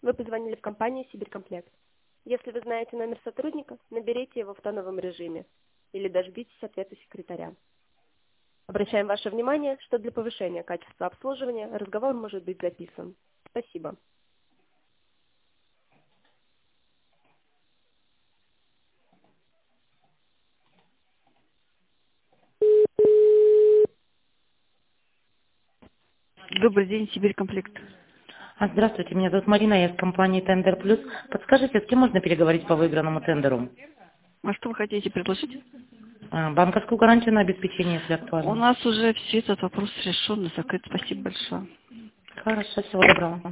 Вы позвонили в компанию «Сибирькомплект». Если вы знаете номер сотрудника, наберите его в тоновом режиме или дождитесь ответа секретаря. Обращаем ваше внимание, что для повышения качества обслуживания разговор может быть записан. Спасибо. Добрый день, Сибирькомплект. Здравствуйте, меня зовут Марина, я из компании Тендер Плюс. Подскажите, с кем можно переговорить по выигранному тендеру? А что вы хотите предложить? Банковскую гарантию на обеспечение, если У актуально. нас уже все этот вопрос решен и закрыт. Спасибо большое. Хорошо, всего доброго.